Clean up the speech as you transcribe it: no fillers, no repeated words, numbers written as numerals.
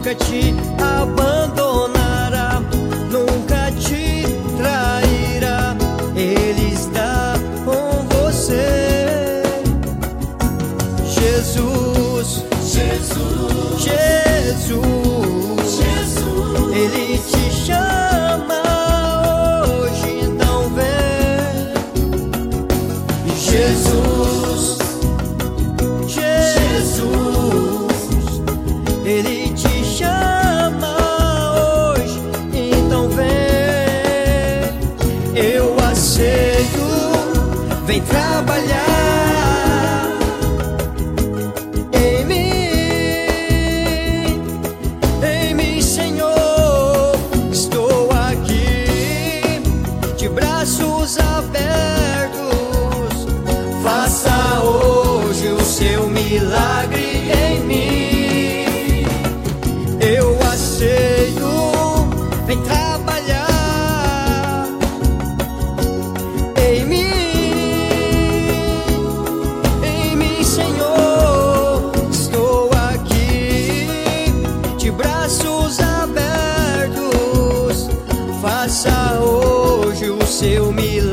nunca te abandonará, nunca te trairá. Ele está com você. Jesus, Jesus, Jesus, Jesus. Ele te chama hoje, então vem. Jesus, Jesus, Ele te chama hoje, então vem. Eu aceito, vem trabalhar em mim, Senhor. Estou aqui de braços abertos. Faça hoje o seu milagre em mim. Eu aceito, vem trabalhar em mim, Senhor. Estou aqui de braços abertos. Faça hoje o seu milagre.